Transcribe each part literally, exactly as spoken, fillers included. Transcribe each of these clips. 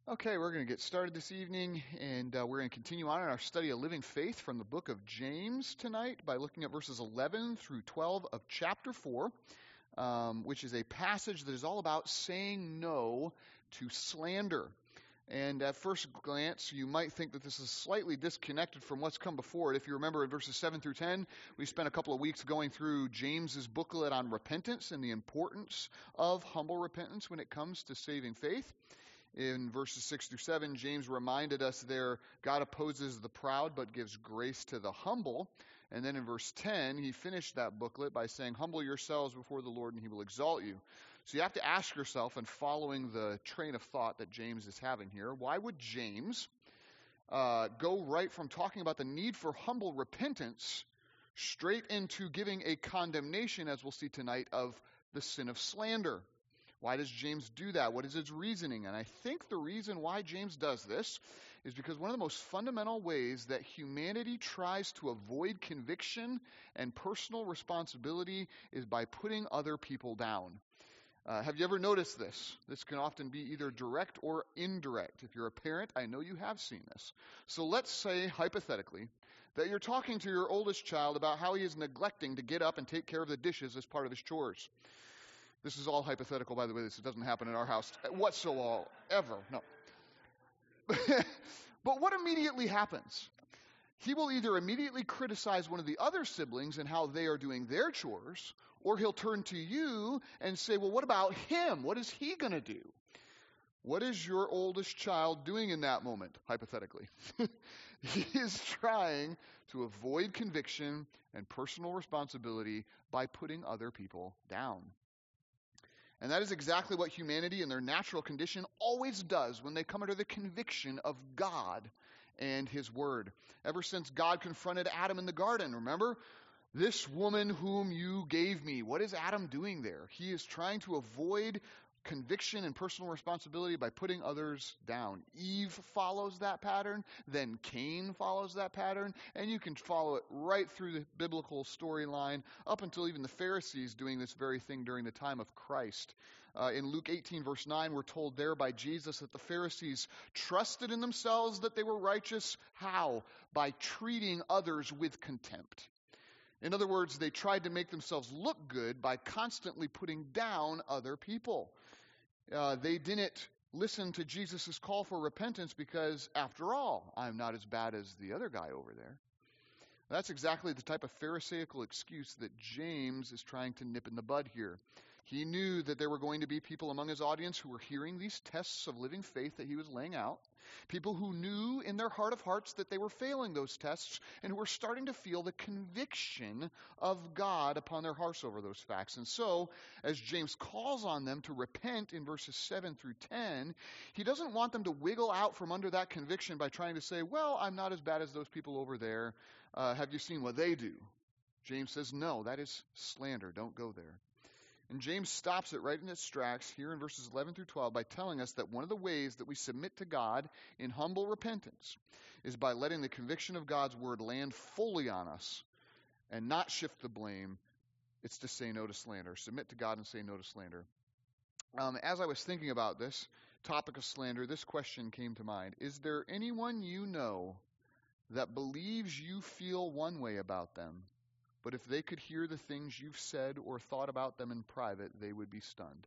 Okay, we're going to get started this evening, and uh, we're going to continue on in our study of living faith from the book of James tonight by looking at verses eleven through twelve of chapter four, um, which is a passage that is all about saying no to slander. And at first glance, you might think that this is slightly disconnected from what's come before it. If you remember in verses seven through ten, we spent a couple of weeks going through James's booklet on repentance and the importance of humble repentance when it comes to saving faith. In verses six through seven, James reminded us there, God opposes the proud but gives grace to the humble. And then in verse ten, he finished that booklet by saying, humble yourselves before the Lord and he will exalt you. So you have to ask yourself, and following the train of thought that James is having here, why would James uh, go right from talking about the need for humble repentance straight into giving a condemnation, as we'll see tonight, of the sin of slander? Why does James do that? What is his reasoning? And I think the reason why James does this is because one of the most fundamental ways that humanity tries to avoid conviction and personal responsibility is by putting other people down. Uh, have you ever noticed this? This can often be either direct or indirect. If you're a parent, I know you have seen this. So let's say, hypothetically, that you're talking to your oldest child about how he is neglecting to get up and take care of the dishes as part of his chores. This is all hypothetical, by the way. This doesn't happen in our house whatsoever. No. But what immediately happens? He will either immediately criticize one of the other siblings and how they are doing their chores, or he'll turn to you and say, well, what about him? What is he going to do? What is your oldest child doing in that moment, hypothetically? He is trying to avoid conviction and personal responsibility by putting other people down. And that is exactly what humanity in their natural condition always does when they come under the conviction of God and His Word. Ever since God confronted Adam in the garden, remember? This woman whom you gave me. What is Adam doing there? He is trying to avoid conviction and personal responsibility by putting others down. Eve follows that pattern, then Cain follows that pattern, and you can follow it right through the biblical storyline up until even the Pharisees doing this very thing during the time of Christ. Uh, in Luke eighteen, verse nine, we're told there by Jesus that the Pharisees trusted in themselves that they were righteous. How? By treating others with contempt. In other words, they tried to make themselves look good by constantly putting down other people. Uh, they didn't listen to Jesus' call for repentance because, after all, I'm not as bad as the other guy over there. That's exactly the type of Pharisaical excuse that James is trying to nip in the bud here. He knew that there were going to be people among his audience who were hearing these tests of living faith that he was laying out, people who knew in their heart of hearts that they were failing those tests and who were starting to feel the conviction of God upon their hearts over those facts. And so, as James calls on them to repent in verses seven through ten, he doesn't want them to wiggle out from under that conviction by trying to say, well, I'm not as bad as those people over there. Uh, have you seen what they do? James says, no, that is slander. Don't go there. And James stops it right in its tracks here in verses eleven through twelve by telling us that one of the ways that we submit to God in humble repentance is by letting the conviction of God's word land fully on us and not shift the blame. It's to say no to slander. Submit to God and say no to slander. Um, as I was thinking about this topic of slander, this question came to mind. Is there anyone you know that believes you feel one way about them, but if they could hear the things you've said or thought about them in private, they would be stunned?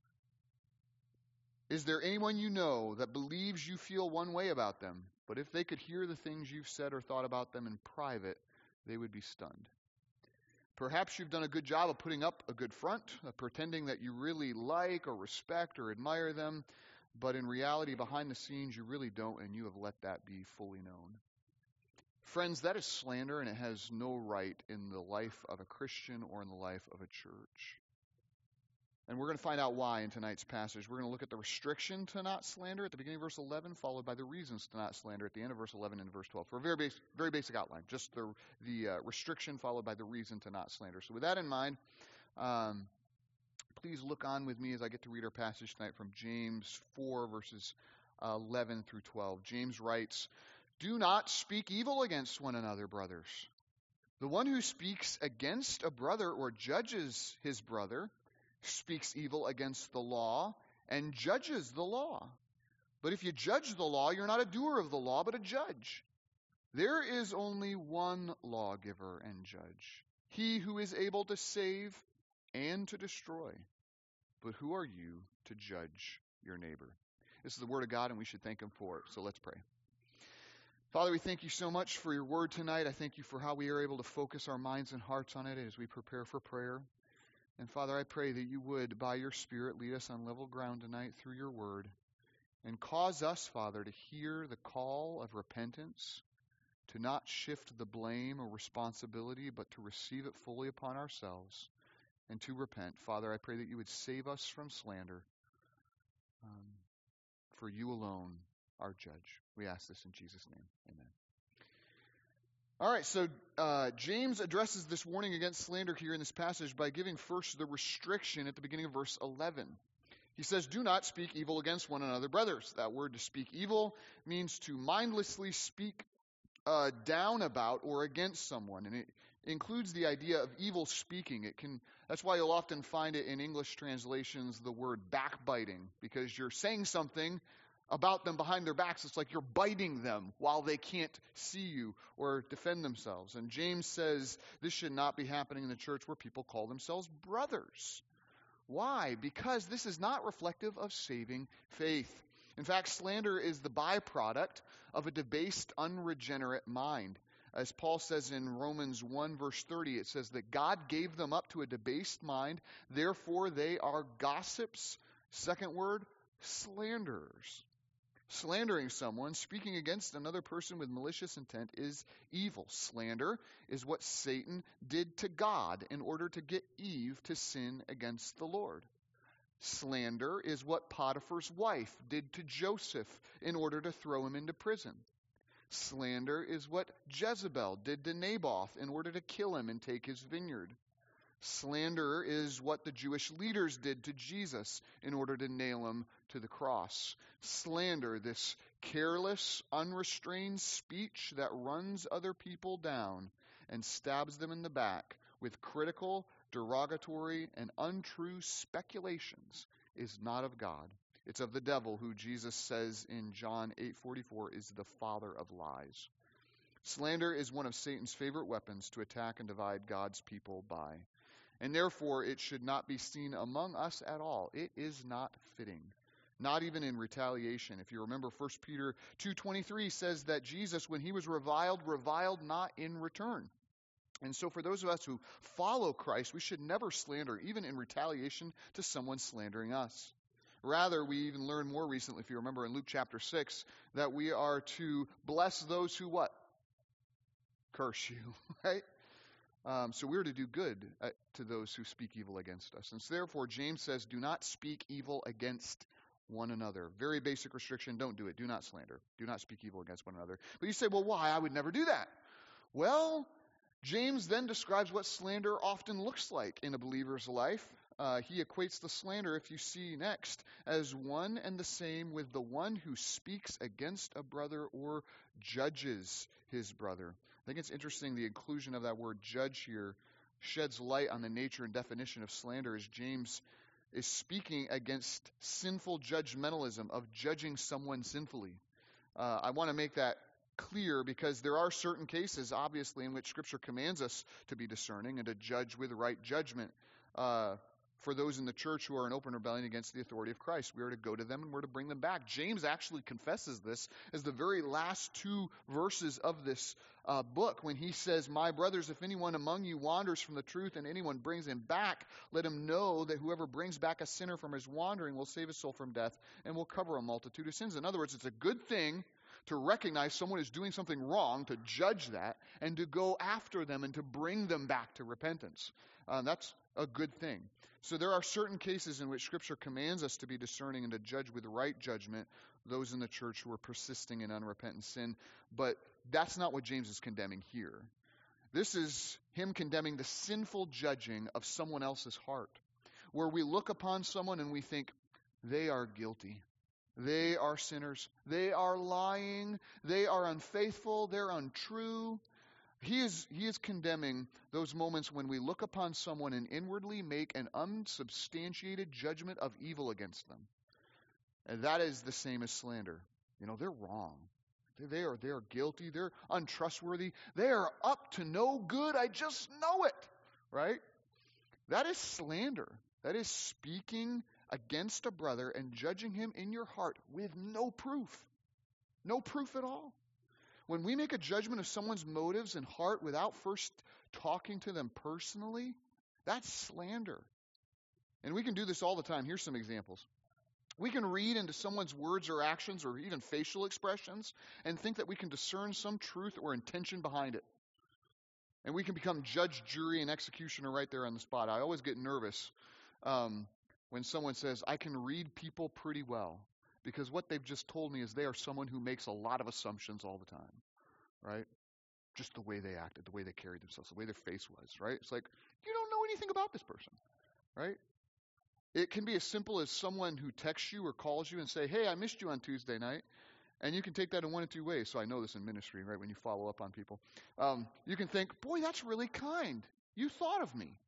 Is there anyone you know that believes you feel one way about them, but if they could hear the things you've said or thought about them in private, they would be stunned? Perhaps you've done a good job of putting up a good front, of pretending that you really like or respect or admire them, but in reality, behind the scenes, you really don't, and you have let that be fully known. Friends, that is slander, and it has no right in the life of a Christian or in the life of a church. And we're going to find out why in tonight's passage. We're going to look at the restriction to not slander at the beginning of verse eleven, followed by the reasons to not slander at the end of verse eleven and verse twelve. For a very basic, very basic outline, just the, the uh, restriction followed by the reason to not slander. So with that in mind, um, please look on with me as I get to read our passage tonight from James four, verses uh, eleven through twelve. James writes, do not speak evil against one another, brothers. The one who speaks against a brother or judges his brother speaks evil against the law and judges the law. But if you judge the law, you're not a doer of the law, but a judge. There is only one lawgiver and judge, he who is able to save and to destroy. But who are you to judge your neighbor? This is the word of God, and we should thank him for it. So let's pray. Father, we thank you so much for your word tonight. I thank you for how we are able to focus our minds and hearts on it as we prepare for prayer. And Father, I pray that you would, by your Spirit, lead us on level ground tonight through your word and cause us, Father, to hear the call of repentance, to not shift the blame or responsibility, but to receive it fully upon ourselves and to repent. Father, I pray that you would save us from slander, um, for you alone are judge. We ask this in Jesus' name. Amen. All right, so uh, James addresses this warning against slander here in this passage by giving first the restriction at the beginning of verse eleven. He says, do not speak evil against one another, brothers. That word to speak evil means to mindlessly speak uh, down about or against someone. And it includes the idea of evil speaking. It can. That's why you'll often find it in English translations, the word backbiting, because you're saying something about them behind their backs. It's like you're biting them while they can't see you or defend themselves. And James says this should not be happening in the church where people call themselves brothers. Why? Because this is not reflective of saving faith. In fact, slander is the byproduct of a debased, unregenerate mind. As Paul says in Romans one, verse thirty, it says that God gave them up to a debased mind, therefore they are gossips. Second word, slanderers. Slandering someone, speaking against another person with malicious intent, is evil. Slander is what Satan did to God in order to get Eve to sin against the Lord. Slander is what Potiphar's wife did to Joseph in order to throw him into prison. Slander is what Jezebel did to Naboth in order to kill him and take his vineyard. Slander is what the Jewish leaders did to Jesus in order to nail him to the cross. Slander, this careless, unrestrained speech that runs other people down and stabs them in the back with critical, derogatory, and untrue speculations, is not of God. It's of the devil, who Jesus says in John eight forty-four is the father of lies. Slander is one of Satan's favorite weapons to attack and divide God's people by. And therefore, it should not be seen among us at all. It is not fitting, not even in retaliation. If you remember, First Peter two twenty-three says that Jesus, when he was reviled, reviled not in return. And so for those of us who follow Christ, we should never slander, even in retaliation to someone slandering us. Rather, we even learned more recently, if you remember in Luke chapter six, that we are to bless those who what? Curse you, right? Um, so we're to do good uh, to those who speak evil against us. And so therefore, James says, do not speak evil against one another. Very basic restriction, don't do it. Do not slander. Do not speak evil against one another. But you say, well, why? I would never do that. Well, James then describes what slander often looks like in a believer's life. Uh, he equates the slander, if you see next, as one and the same with the one who speaks against a brother or judges his brother. I think it's interesting the inclusion of that word judge here sheds light on the nature and definition of slander, as James is speaking against sinful judgmentalism of judging someone sinfully. Uh, I want to make that clear because there are certain cases, obviously, in which Scripture commands us to be discerning and to judge with right judgment. Uh, for those in the church who are in open rebellion against the authority of Christ, we are to go to them and we're to bring them back. James actually confesses this as the very last two verses of this uh, book when he says, my brothers, if anyone among you wanders from the truth and anyone brings him back, let him know that whoever brings back a sinner from his wandering will save his soul from death and will cover a multitude of sins. In other words, it's a good thing to recognize someone is doing something wrong, to judge that, and to go after them and to bring them back to repentance. Uh, that's a good thing. So there are certain cases in which Scripture commands us to be discerning and to judge with right judgment those in the church who are persisting in unrepentant sin. But that's not what James is condemning here. This is him condemning the sinful judging of someone else's heart, where we look upon someone and we think, they are guilty. They are sinners. They are lying. They are unfaithful. They're untrue. He is, he is condemning those moments when we look upon someone and inwardly make an unsubstantiated judgment of evil against them. And that is the same as slander. You know, they're wrong. They are, they are guilty. They're untrustworthy. They are up to no good. I just know it. Right? That is slander. That is speaking against a brother and judging him in your heart with no proof. No proof at all. When we make a judgment of someone's motives and heart without first talking to them personally, that's slander. And we can do this all the time. Here's some examples. We can read into someone's words or actions or even facial expressions and think that we can discern some truth or intention behind it. And we can become judge, jury, and executioner right there on the spot. I always get nervous um, when someone says, I can read people pretty well. Because what they've just told me is they are someone who makes a lot of assumptions all the time. Right? Just the way they acted, the way they carried themselves, the way their face was. Right? It's like, you don't know anything about this person. Right? It can be as simple as someone who texts you or calls you and say, hey, I missed you on Tuesday night. And you can take that in one of two ways. So I know this in ministry, right, when you follow up on people. Um, you can think, boy, that's really kind. You thought of me.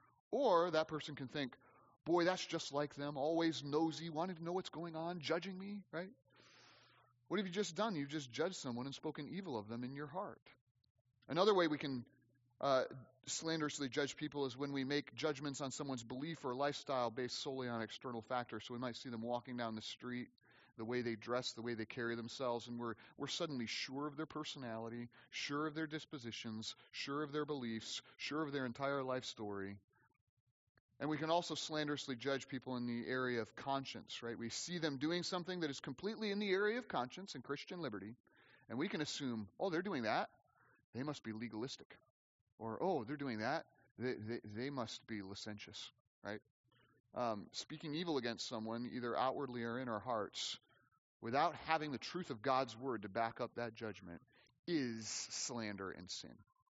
Or that person can think, boy, that's just like them, always nosy, wanting to know what's going on, judging me, right? What have you just done? You've just judged someone and spoken evil of them in your heart. Another way we can uh, slanderously judge people is when we make judgments on someone's belief or lifestyle based solely on external factors. So we might see them walking down the street, the way they dress, the way they carry themselves, and we're we're suddenly sure of their personality, sure of their dispositions, sure of their beliefs, sure of their entire life story. And we can also slanderously judge people in the area of conscience, right? We see them doing something that is completely in the area of conscience and Christian liberty, and we can assume, oh, they're doing that. They must be legalistic. Or, oh, they're doing that. They, they, they must be licentious, right? Um, speaking evil against someone, either outwardly or in our hearts, without having the truth of God's word to back up that judgment, is slander and sin.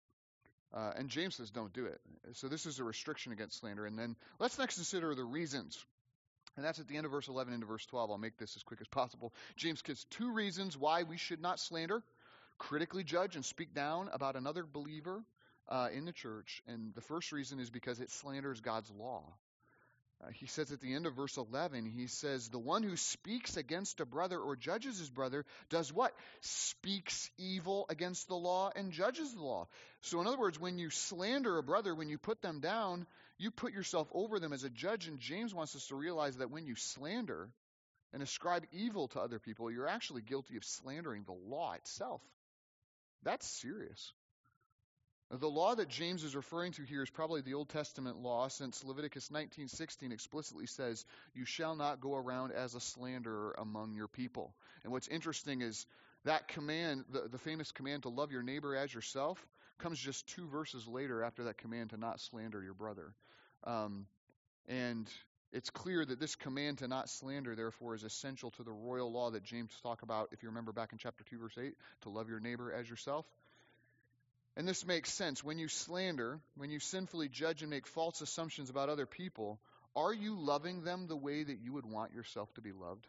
Uh, and James says don't do it. So this is a restriction against slander. And then let's next consider the reasons. And that's at the end of verse eleven into verse twelve. I'll make this as quick as possible. James gives two reasons why we should not slander, critically judge, and speak down about another believer uh, in the church. And the first reason is because it slanders God's law. Uh, he says at the end of verse eleven, he says, the one who speaks against a brother or judges his brother does what? Speaks evil against the law and judges the law. So in other words, when you slander a brother, when you put them down, you put yourself over them as a judge. And James wants us to realize that when you slander and ascribe evil to other people, you're actually guilty of slandering the law itself. That's serious. The law that James is referring to here is probably the Old Testament law, since Leviticus nineteen sixteen explicitly says, you shall not go around as a slanderer among your people. And what's interesting is that command, the, the famous command to love your neighbor as yourself, comes just two verses later after that command to not slander your brother. Um, and it's clear that this command to not slander, therefore, is essential to the royal law that James talked about, if you remember back in chapter two, verse eight, to love your neighbor as yourself. And this makes sense. When you slander, when you sinfully judge and make false assumptions about other people, are you loving them the way that you would want yourself to be loved?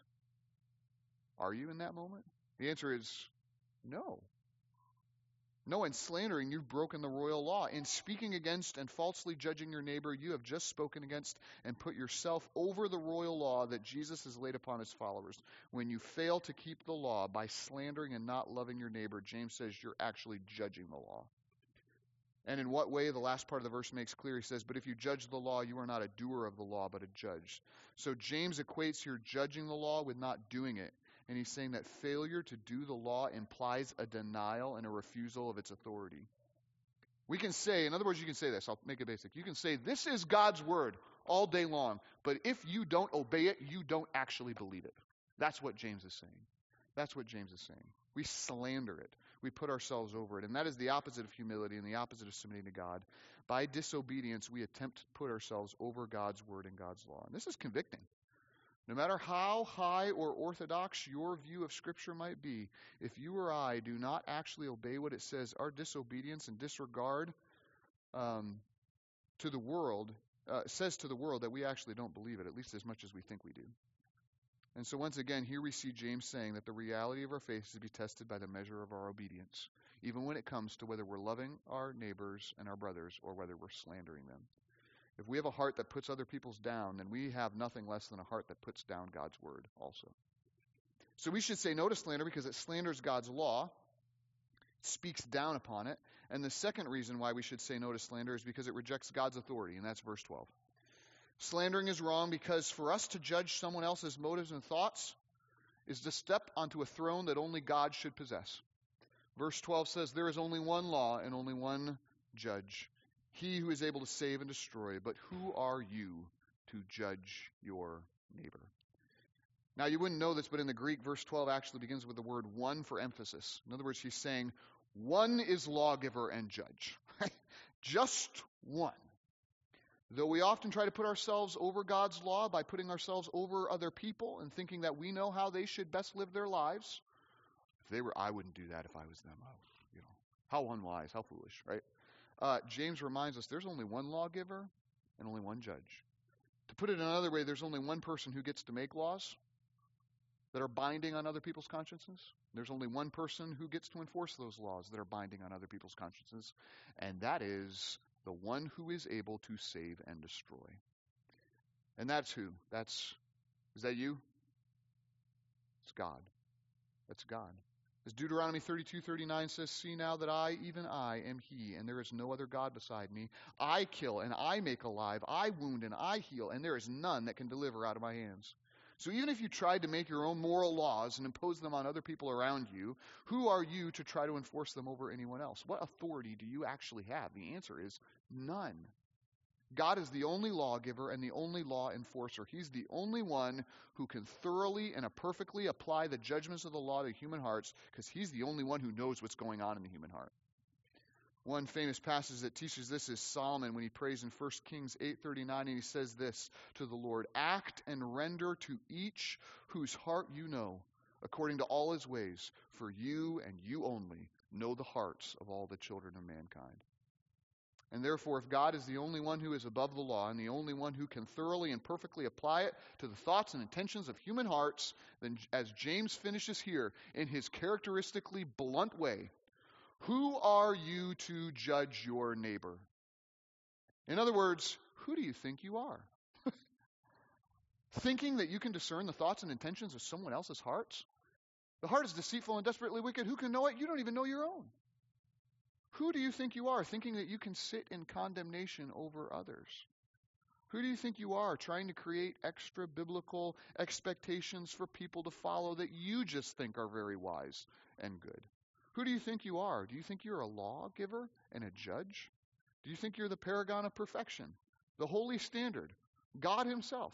Are you in that moment? The answer is no. No, in slandering, you've broken the royal law. In speaking against and falsely judging your neighbor, you have just spoken against and put yourself over the royal law that Jesus has laid upon his followers. When you fail to keep the law by slandering and not loving your neighbor, James says you're actually judging the law. And in what way? The last part of the verse makes clear. He says, but if you judge the law, you are not a doer of the law, but a judge. So James equates here judging the law with not doing it. And he's saying that failure to do the law implies a denial and a refusal of its authority. We can say, in other words, you can say this. I'll make it basic. You can say, this is God's word all day long. But if you don't obey it, you don't actually believe it. That's what James is saying. That's what James is saying. We slander it. We put ourselves over it. And that is the opposite of humility and the opposite of submitting to God. By disobedience, we attempt to put ourselves over God's word and God's law. And this is convicting. No matter how high or orthodox your view of Scripture might be, if you or I do not actually obey what it says, our disobedience and disregard um, to the world uh, says to the world that we actually don't believe it, at least as much as we think we do. And so once again, here we see James saying that the reality of our faith is to be tested by the measure of our obedience, even when it comes to whether we're loving our neighbors and our brothers or whether we're slandering them. If we have a heart that puts other people's down, then we have nothing less than a heart that puts down God's word also. So we should say no to slander because it slanders God's law, speaks down upon it. And the second reason why we should say no to slander is because it rejects God's authority, and that's verse twelve. Slandering is wrong because for us to judge someone else's motives and thoughts is to step onto a throne that only God should possess. Verse twelve says, there is only one law and only one judge, he who is able to save and destroy. But who are you to judge your neighbor? Now, you wouldn't know this, but in the Greek, verse twelve actually begins with the word one for emphasis. In other words, he's saying, one is lawgiver and judge. Just one. Though we often try to put ourselves over God's law by putting ourselves over other people and thinking that we know how they should best live their lives. If they were, I wouldn't do that if I was them. Oh, you know, how unwise, how foolish, right? Uh, James reminds us there's only one lawgiver and only one judge. To put it another way, there's only one person who gets to make laws that are binding on other people's consciences. There's only one person who gets to enforce those laws that are binding on other people's consciences, and that is the one who is able to save and destroy. And that's who? That's, is that you? It's God. That's God. As Deuteronomy thirty-two thirty-nine says, see now that I, even I, am he, and there is no other God beside me. I kill and I make alive. I wound and I heal, and there is none that can deliver out of my hands. So even if you tried to make your own moral laws and impose them on other people around you, who are you to try to enforce them over anyone else? What authority do you actually have? The answer is none. God is the only lawgiver and the only law enforcer. He's the only one who can thoroughly and perfectly apply the judgments of the law to human hearts because he's the only one who knows what's going on in the human heart. One famous passage that teaches this is Solomon when he prays in First Kings eight thirty-nine, and he says this to the Lord, act and render to each whose heart you know, according to all his ways, for you and you only know the hearts of all the children of mankind. And therefore, if God is the only one who is above the law and the only one who can thoroughly and perfectly apply it to the thoughts and intentions of human hearts, then as James finishes here in his characteristically blunt way, who are you to judge your neighbor? In other words, who do you think you are? Thinking that you can discern the thoughts and intentions of someone else's hearts? The heart is deceitful and desperately wicked. Who can know it? You don't even know your own. Who do you think you are, thinking that you can sit in condemnation over others? Who do you think you are, trying to create extra biblical expectations for people to follow that you just think are very wise and good? Who do you think you are? Do you think you're a lawgiver and a judge? Do you think you're the paragon of perfection, the holy standard, God himself?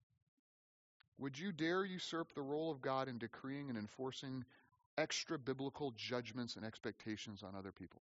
Would you dare usurp the role of God in decreeing and enforcing extra biblical judgments and expectations on other people?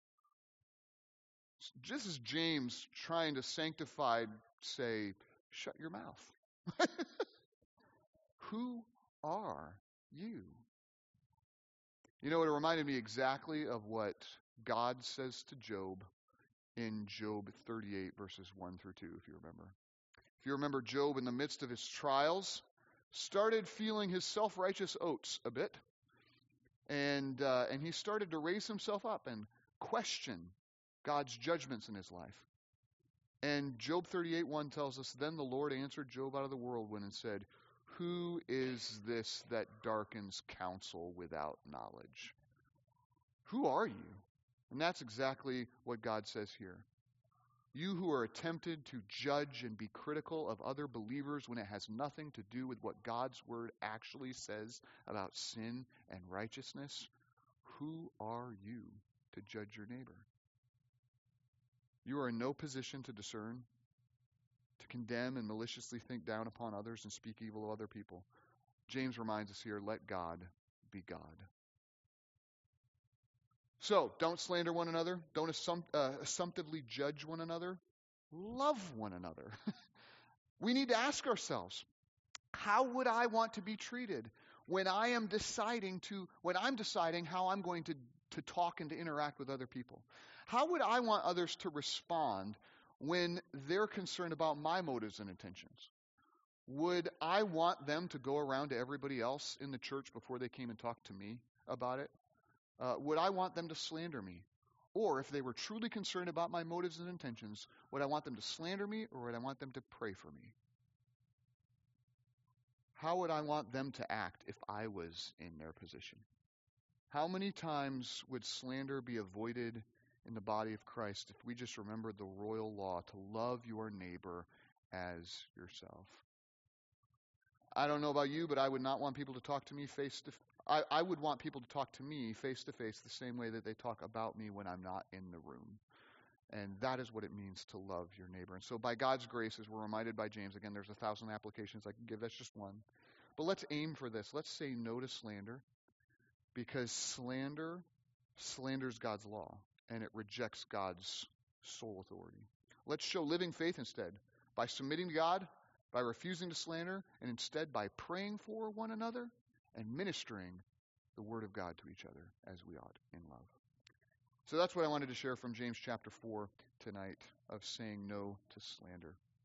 Just as James trying to sanctify, say, shut your mouth. Who are you? You know, it reminded me exactly of what God says to Job in Job thirty-eight, verses one through two, if you remember. If you remember, Job, in the midst of his trials, started feeling his self-righteous oats a bit, and uh, and he started to raise himself up and question God's judgments in his life. And Job thirty-eight one tells us, then the Lord answered Job out of the whirlwind and said, who is this that darkens counsel without knowledge? Who are you? And that's exactly what God says here. You who are tempted to judge and be critical of other believers when it has nothing to do with what God's word actually says about sin and righteousness, who are you to judge your neighbor? You are in no position to discern, to condemn and maliciously think down upon others and speak evil of other people. James reminds us here, let God be God. So, don't slander one another. Don't assump, uh, assumptively judge one another. Love one another. We need to ask ourselves, how would I want to be treated when I am deciding to, when I'm deciding how I'm going to, to talk and to interact with other people? How would I want others to respond when they're concerned about my motives and intentions? Would I want them to go around to everybody else in the church before they came and talked to me about it? Uh, would I want them to slander me? Or if they were truly concerned about my motives and intentions, would I want them to slander me or would I want them to pray for me? How would I want them to act if I was in their position? How many times would slander be avoided in the body of Christ if we just remembered the royal law to love your neighbor as yourself? I don't know about you, but I would not want people to talk to me face to I, I would want people to talk to me face to face the same way that they talk about me when I'm not in the room. And that is what it means to love your neighbor. And so by God's grace, as we're reminded by James, again, there's a thousand applications I can give. That's just one. But let's aim for this. Let's say no to slander, because slander slanders God's law and it rejects God's sole authority. Let's show living faith instead by submitting to God, by refusing to slander, and instead by praying for one another and ministering the word of God to each other as we ought in love. So that's what I wanted to share from James chapter four tonight, of saying no to slander.